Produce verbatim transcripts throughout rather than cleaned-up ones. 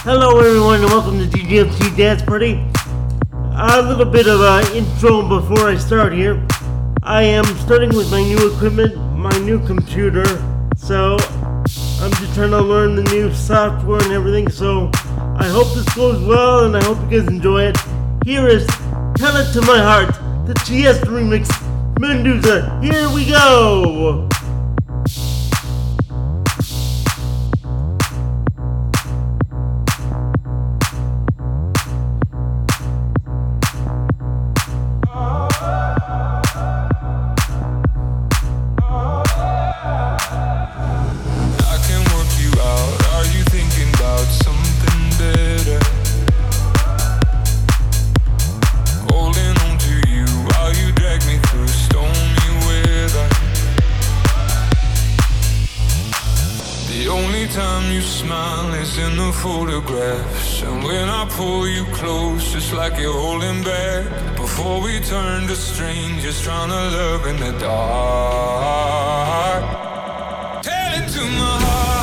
Hello everyone and welcome to D J M C Dance Party. A little bit of an intro before I start here. I am starting with my new equipment, my new computer, so I'm just trying to learn the new software and everything, so I hope this goes well and I hope you guys enjoy it. Here is Tell It To My Heart, the Tiesto remix, Medusa. Here we go! Photographs, and when I pull you close, just like you're holding back. Before we turn to strangers, trying to love in the dark. Tell it to my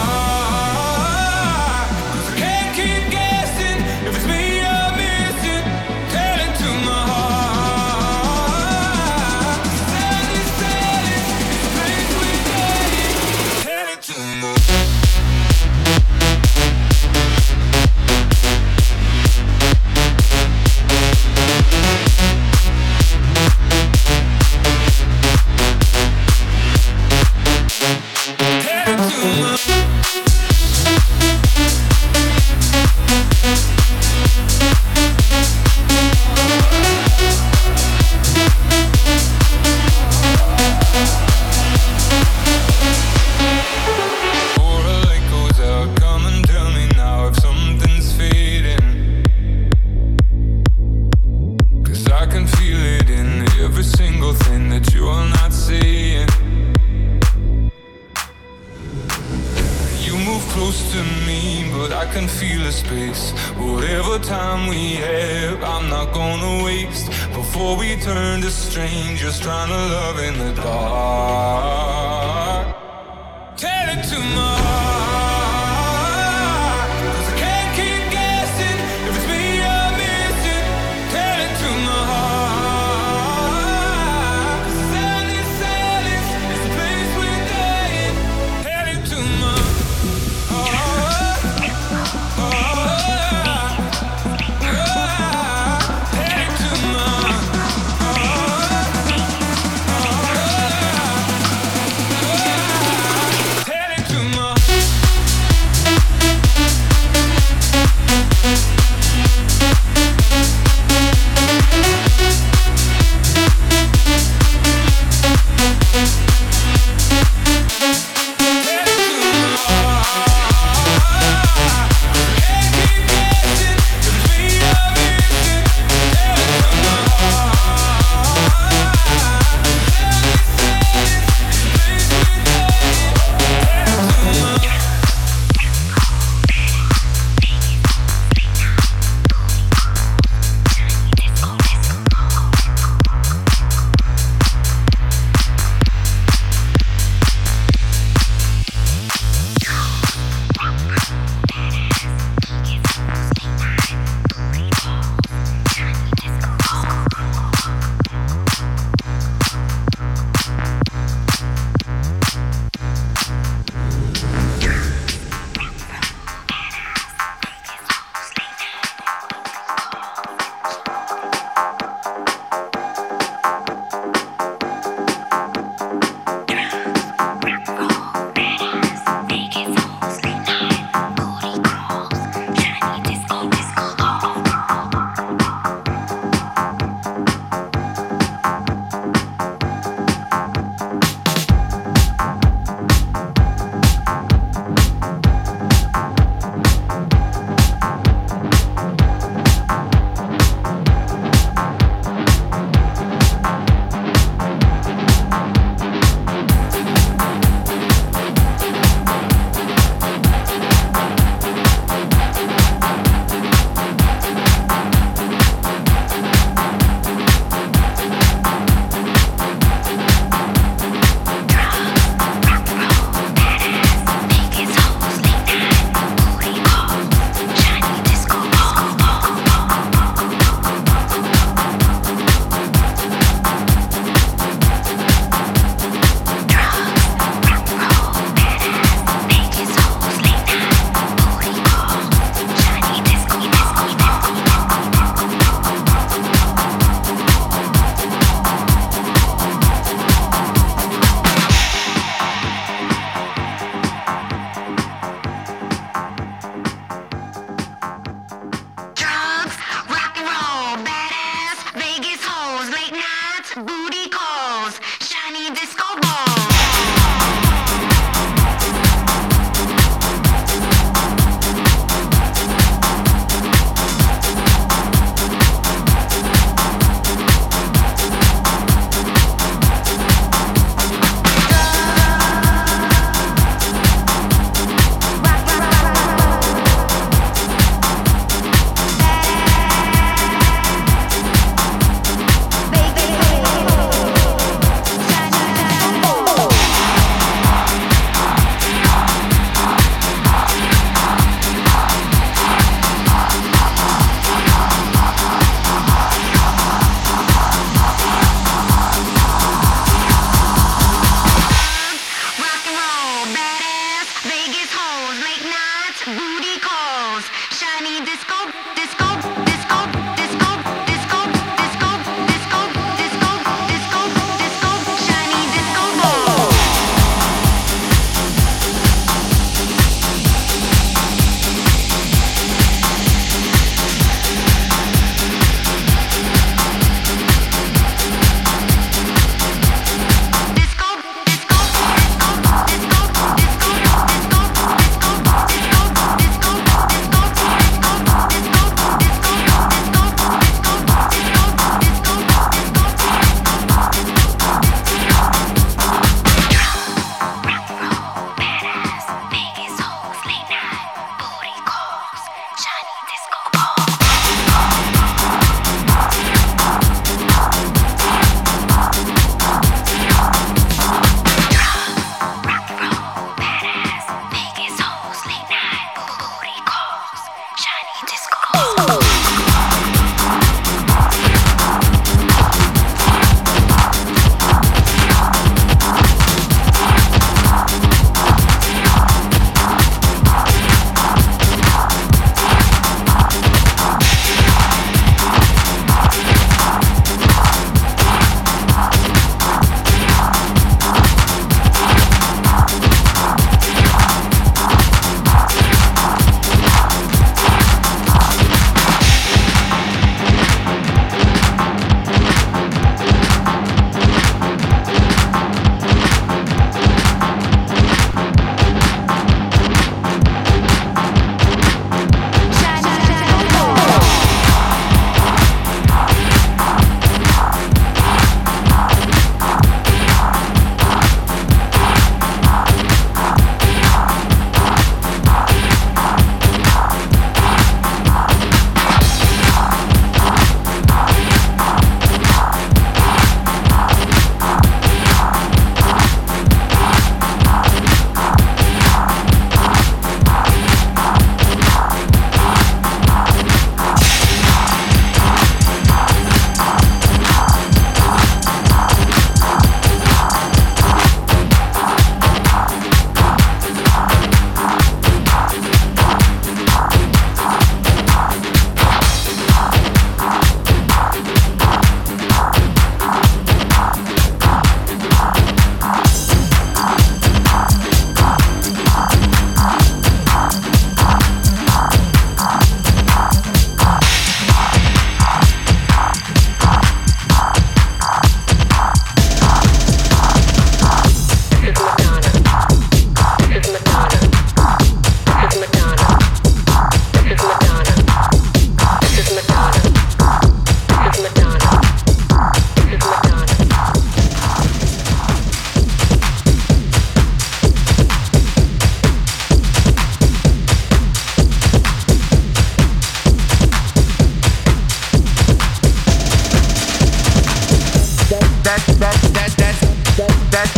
heart, 'cause I can't keep guessing if it's me you're missing. Tell it to my heart, 'cause sadness, sadness is the place we're getting. Tell it to my heart. Strangers trying to love in the dark. Tell it to my heart, 'cause I can't keep guessing if it's me you're missing. Tell it to my heart, 'cause sadness, sadness is the place we're dying. Tell it to my heart, heart, heart. Tell it to my heart.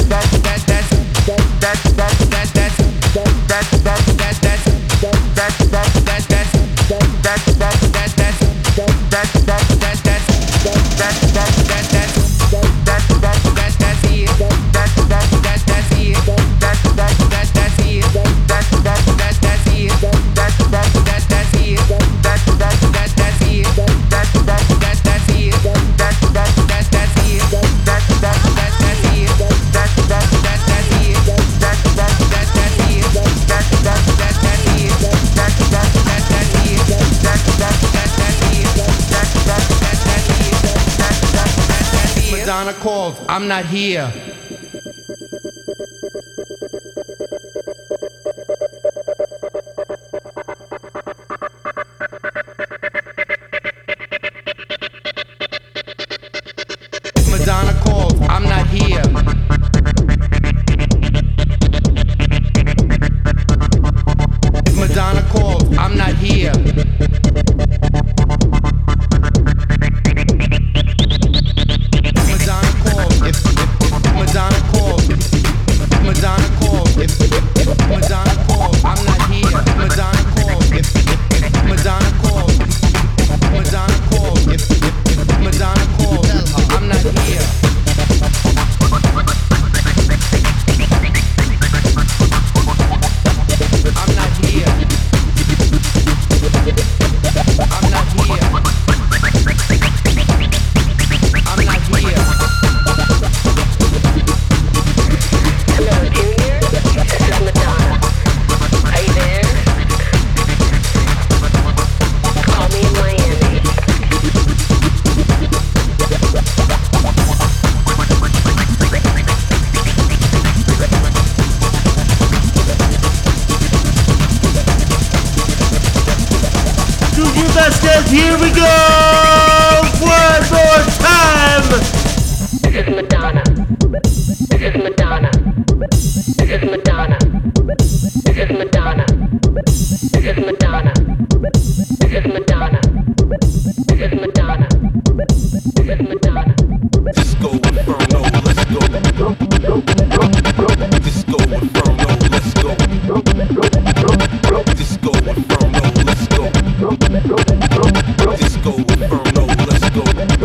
Madonna calls, I'm not here. Madonna calls, I'm not here. If Madonna calls, I'm not here. Madonna calls, if, if, if Madonna calls, Madonna calls, if, if, if Madonna calls, I'm not here. Madonna calls, if, if, if Madonna calls, Madonna calls, if, if, if Madonna calls, I'm not here. I'm not here. I'm not here. I'm not here. Hello, Junior. This is Madonna. Are you there? Call me in Miami. Do your best, guys. Here we go! One more time! This is Madonna. This is Madonna. This is Madonna. This is Madonna. This is Madonna. This is Madonna. This is Madonna. This is Madonna. Disco Inferno, let's go. Disco Inferno, let's go. Disco Inferno, let's go. Disco Inferno, let's go.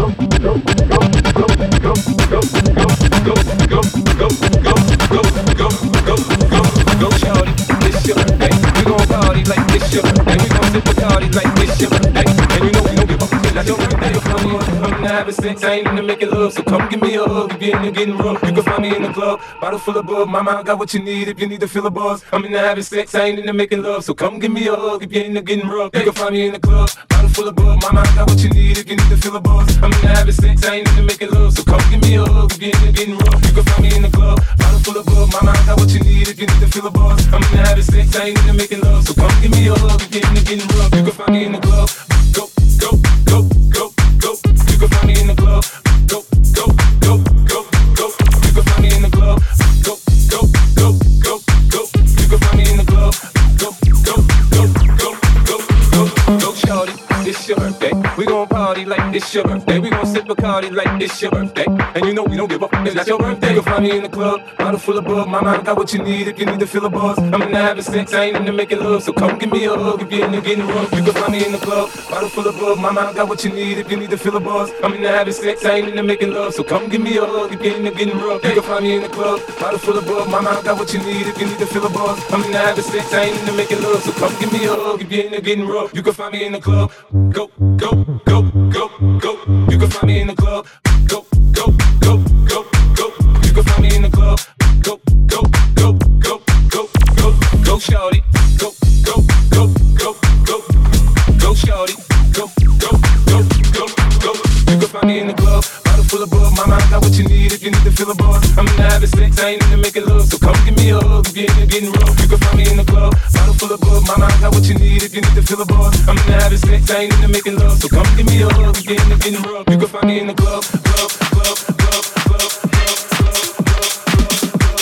Go shawty, it's your day. We gon' party like it's your day. We gon' sip a party like it's your day. And you know we don't give up till I don't give a damn. I'm not having sex, I ain't into making love. So come give me a hug if you're into getting rough. You can find me in the club, bottle full of bug. Mama, I got what you need if you need to feel a buzz. I'm into having sex, I ain't into making love. So come give me a hug if you're into getting rough. You can find me in the club, bottle full of bug. Mama, I got what you need if you need to feel a buzz. I'm into having sex, I ain't into making love. So come give me a hug if you're into getting rough. You can find me in the club, bottle full of bug. Mama, I got what you need if you need to feel a buzz. I'm into having sex, I ain't into making love. So come give me a hug if you're into getting rough. You can find me in the club. Go, go, go, go, go. You can find me in the club. Go, go, go, go, go. You can find me in the club. Go, go, go, go, go. You can find me in the club. Go, go, go, go, go, go, go. Shorty, it's your birthday. We gon' party like it's your birthday. We gon' sip Bacardi like it's your birthday. And you know we don't give up. It's not your birthday. You can find me in the club, bottle full of bug. Mama, I got what you need if you need to feel a buzz. I'm into having sex, I ain't into making love. So come give me a hug if you're into getting rough. You can find me in the club, bottle full of bug. Mama, I got what you need if you need to feel a buzz. I'm into having sex, I ain't into making love. So come give me a hug if you're into getting rough. You can find me in the club, bottle full of bug. Mama, I got what you need if you need to feel a buzz. I'm into having sex, I ain't into making love. So come give me a hug if you're into getting rough. You can find me in the club. Go, go, go, go, go. You can find me in the club. Go, go, go, go, go. You can find me in the club. Go, go, go, go, go, go. Go, shawty. Go, go, go, go, go. Go, shawty. Go, go, go, go, go. You can find me in the club. Bottle full of bug. Mama, I got what you need if you need to feel a buzz. I'm into having sex, I ain't into making love. So come give me a hug if you're into getting rough. You can find me in the club. Bottle full of bug. Mama, I got what you need if you need to feel a buzz. I'm into having sex, I ain't into making love. So come give me a hug if you're into getting rough. You can find me in the club, club, club, club, club, club, club, club, club,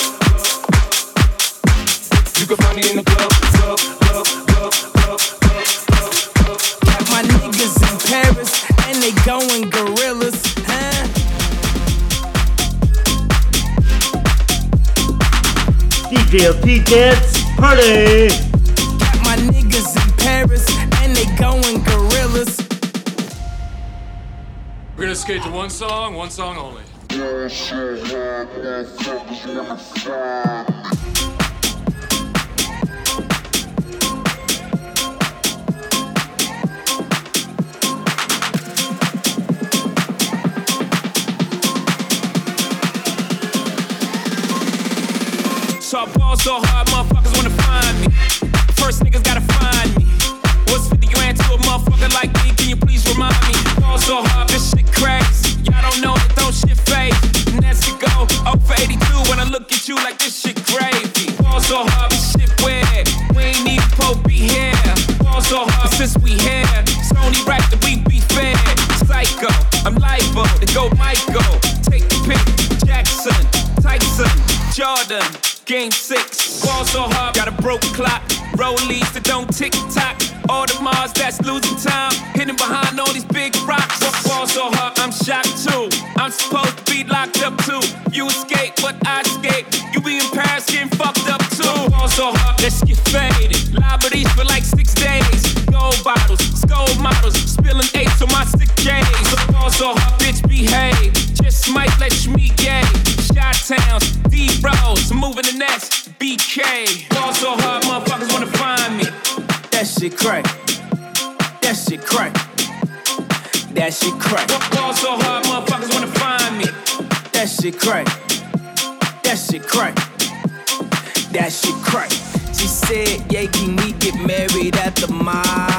club. You can find me in the club, club, club, club, club, club, club, club. Got my niggas in Paris and they going gorillas, huh? J L T Dance Party! Got my niggas in Paris and they going gorillas. We're gonna skate to one song, one song only. So I ball so hard, motherfuckers wanna find me. First niggas gotta find me. What's fifty grand to a motherfucker like me? Can you please remind me? Ball so hard, this shit crazy. Y'all don't know that don't shit fade. And that's it go. oh for eighty-two when I look at you like this shit gravy. Ball so hard, this shit weird. We ain't even supposed to be here. Ball so hard, but since we here, it's only right that we be fair. Psycho, I'm liable to go Michael. Take the pick, Jackson, Tyson, Jordan. Game six, ball so hard, got a broke clock. Rollies that don't tick tock. All the Mars that's losing time, hidden behind all these big rocks. Ball so hard, I'm shocked too. I'm supposed to be locked up too. You escape, but I escape. You be in Paris getting fucked up too. Ball so hard, let's get faded. Liberties for like six days. Gold bottles, skull models, spilling eights on my sick days. Ball so hard, bitch behave. Just might let you meet gay. Shot towns, D-Rose, I'm moving the next B K. Ball so hard, motherfuckers wanna find me. That shit crack. That shit crack. That shit crack. Ball so hard, motherfuckers wanna find me. That shit crack. That shit crack. That shit crack. She said, yeah, can we get married at the mall?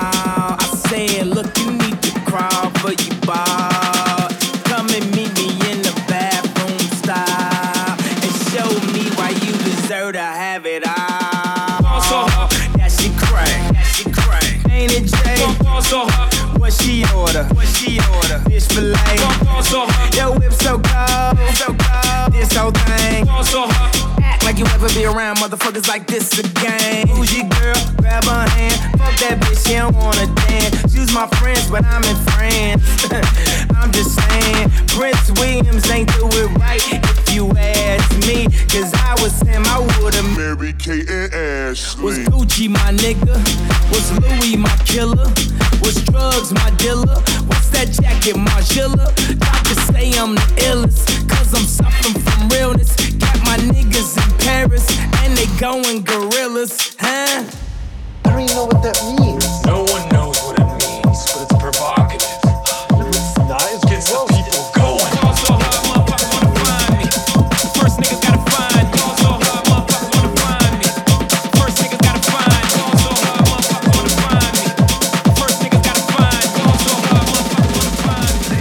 I said, look, you need to crawl for your ball. Come and meet me in the bathroom style and show me why you deserve to have it all. Ball so hard, that shit crack, that shit crack. Ain't it Jay? Ball so hard, what she order? What she order? Fish fillet. Ball so hard, your whip so cold, so cold. This whole thing. Ball so hard. Like you ever be around motherfuckers like this again. Bougie girl, grab her hand. Fuck that bitch, she don't wanna dance. She's my friends, but I'm in France. I'm just saying, Prince Williams ain't do it right if you ask me. Cause I was him, I would've married Kate and Ashley. Was Gucci my nigga? Was Louis my killer? Was drugs my dealer? What's that jacket, Margilla? Doctors say I'm the illest, cause I'm suffering from realness. Got my niggas in Paris, and they going gorillas, huh? I don't even know what that means. No one knows what it means, but it's provocative. It's nice. Gets the people going. Ball so hard, motherfuckers wanna find me. First niggas gotta find me. Ball so hard, motherfuckers wanna find me. First niggas gotta find me. Ball so hard, motherfuckers wanna find me. First niggas gotta find me. Ball so hard, motherfuckers wanna find me.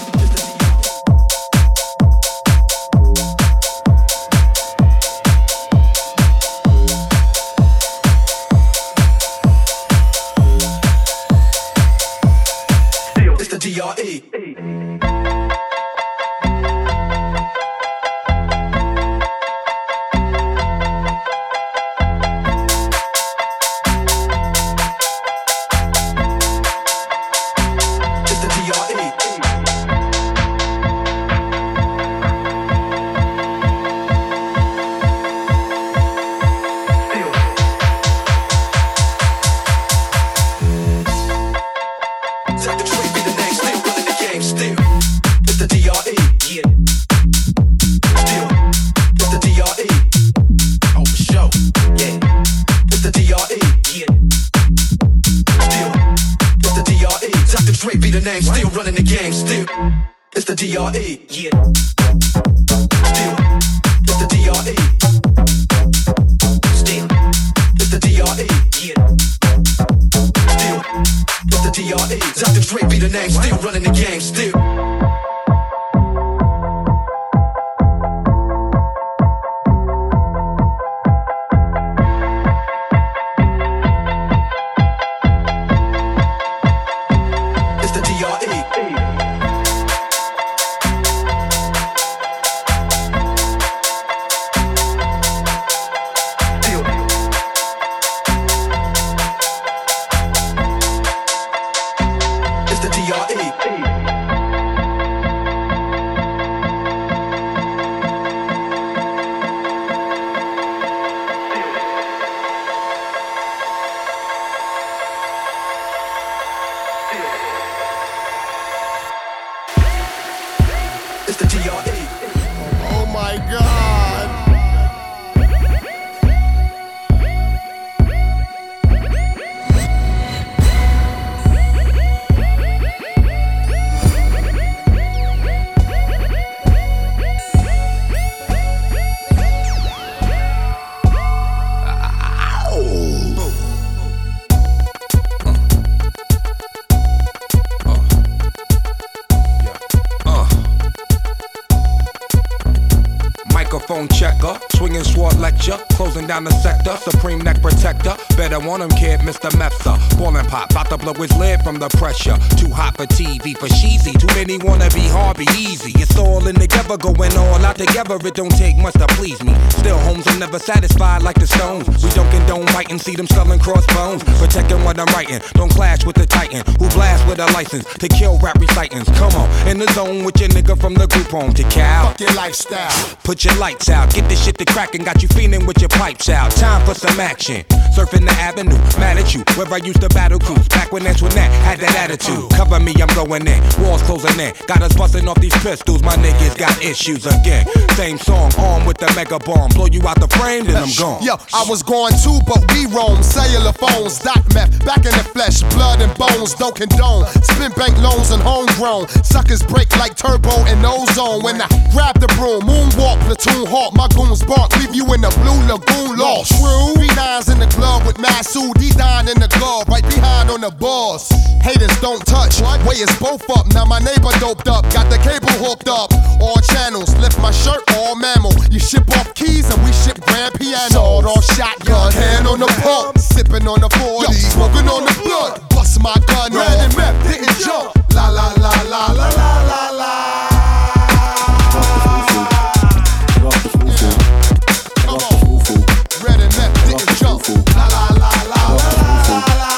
It's the D R E. It's the D R E. Dr. Dre be the name, still running the game, still. It's the D R E. Yeah. Still. It's the D R E. Oh, for sure. Yeah. It's the D R E. Yeah. Still. It's the D R E. Doctor Dre be the name, still running the game, still. It's the D R E. Yeah. Still. It's the D R E. Still. It's the D R E. Yeah. Still. It's the D R E. Doctor Dre be the name, still running the game, still. It's the D R E. swinging sword lecture, closing down the sector, supreme neck protector. Better want him, kid, Mister Mepsa. Ballin' pop, bout to blow his lid from the pressure. Too hot for T V, for cheesy. Too many wanna be hard, be easy. It's all in together, going all out together. It don't take much to please me. Still, homes are never satisfied like the Stones. We don't condone fighting, see them selling crossbones. Protecting what I'm writing, don't clash with the Titan who blast with a license to kill rap recitants. Come on, in the zone with your nigga from the group home to Cal. Fuck your lifestyle. Put your lights out, get this shit to crackin', got you feeling with your pipes out. Time for some action. Surfing the avenue, mad at you, where I used to battle cruise. Back when Antoinette had that attitude. Cover me, I'm going in, walls closing in. Got us busting off these pistols, my niggas got issues again. Same song, armed with the mega bomb. Blow you out the frame, then I'm gone. Yo, I was going too, but we roam. Cellular phones, dot meth, back in the flesh, blood and bones, don't condone. Spin bank loans and homegrown. Suckers break like turbo and ozone. When I grab the broom, moonwalk, platoon hawk, my goons bark, leave you in the blue lagoon lost. True. Three nines in the glove with Masu, D-Dine in the glove, right behind on the balls. Haters don't touch, way is both up. Now my neighbor doped up, got the cable hooked up. All channels, lift my shirt, all mammal. You ship off keys and we ship grand piano. Sawed off shotgun, hand on the pump, sipping on the forty, smoking on the blood. Bust my gun, red and meth, didn't jump. La la la la la la la la. Come on, red and meth, didn't jump. La la la la la la la.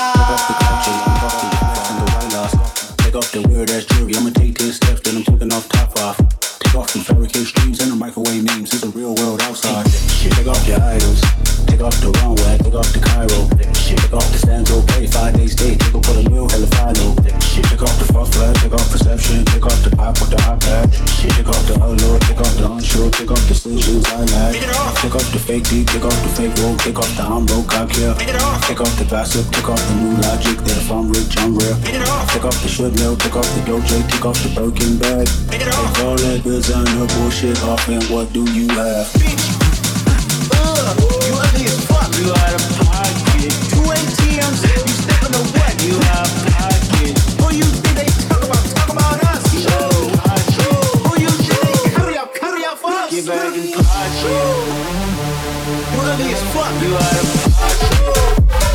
Take off the weird ass jewelry, I'ma take ten steps, then I'm taking off top off. Take off some fabricate streams and the microwave memes, it's a real world outside. Shit, take off your idols, take off the runway, take off the Cairo. Shit, take off the stands okay, five days day, take off for the meal, hella follow. Shit, take off the fuck flash, take off perception, take off the pop with the iPad. Shit, take off the allure, take off the unsure, take off the decisions I like. Take off the fake deep, take off the fake roll, take off the I'm broke, I care. Take off the gossip, take off the new logic, that if I'm rich, I'm rare. Take off the should know, take off the doje, take off the Birkin bag. Take all that goods and the bullshit off, and what do you have? Uh, you ugly as fuck, you out of pocket. Two A T Ms, you stepping to what? You out of pocket. Who you think they talk about? Talk about us. Show, show. Who you think they carry up, carry up for us? Get back in pocket. You ugly as fuck, you out of pocket.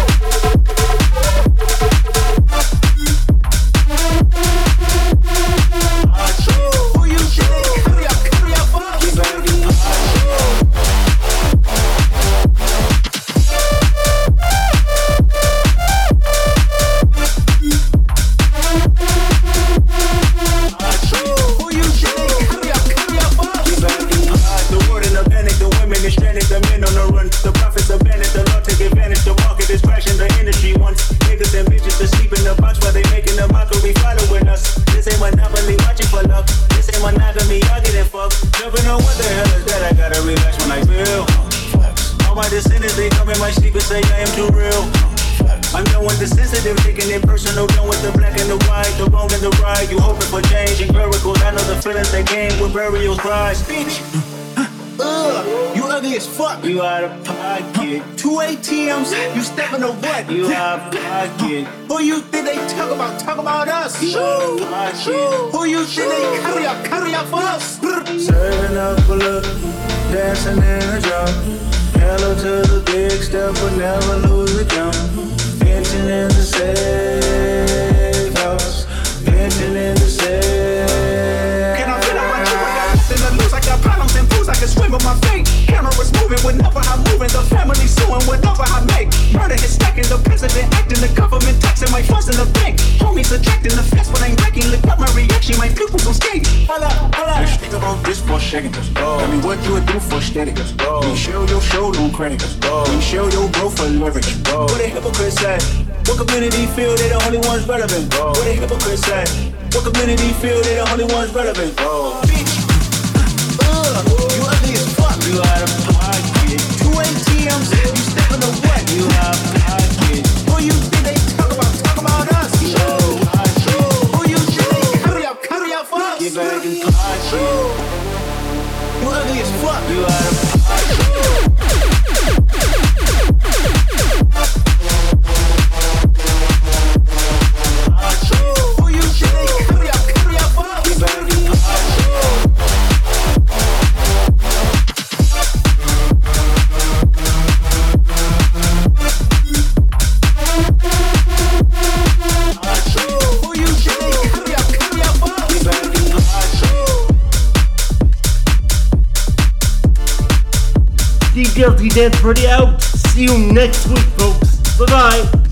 You out of pocket. Two A T Ms, you stepping to what? You out of pocket. Who you think they talk about? Talk about us. Show, show. Who you think they carry up? Carry up for us. Serving up for look, dancing in a drum. Hello to the big step, but never lose a jump. Venting in the safe house. Venting in the safe. Can I fit out my trip? I got nothing to lose. I got problems and fools. I can swim with my feet. Cameras moving whenever I'm moving. The family suing whatever I make. Murder is stacking. The president acting. The government taxing my funds in the bank. Homies attracting the fast, but I'm breaking. Look up my reaction. My pupils on skate. Holla, holla. Let's think about this for a second. Tell me what you would do for steady. We show your show, don't credit. We show your growth for leverage. What a hypocrite say. What community feel they the only ones relevant? What a hypocrite say. What community feel they the only ones relevant? Bitch. Uh, you ugly as fuck. You out of pocket. Two A T Ms, you stepping to what? You out of pocket. Who you think they talk about? Talk about us. Show, show. Who you think they carry up? Carry up for us. Get back in pocket. You ugly as fuck. You out of pocket. Who you think they carry up? Carry up for us. Get back in pocket. D L T Dance Party out. See you next week, folks. Bye-bye.